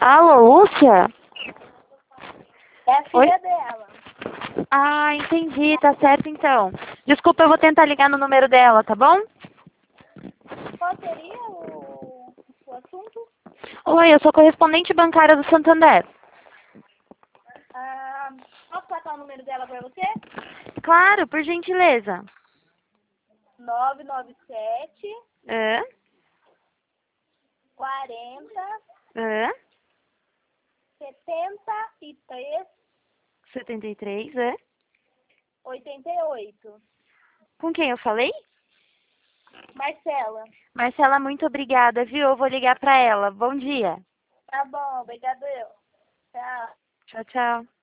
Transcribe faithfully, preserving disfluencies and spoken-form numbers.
Alô, Lúcia? É a filha Oi? dela. Ah, entendi, tá certo então. Desculpa, eu vou tentar ligar no número dela, tá bom? Qual seria o, o assunto? Oi, eu sou correspondente bancária do Santander. Ah, posso passar o número dela para você? Claro, por gentileza. nove nove sete, É? quarenta, É? setenta e três, setenta e três, é? oitenta e oito. Com quem eu falei? Marcela. Marcela, muito obrigada, viu? Eu vou ligar pra ela. Bom dia. Tá bom, obrigado eu. Tchau. Tchau, tchau.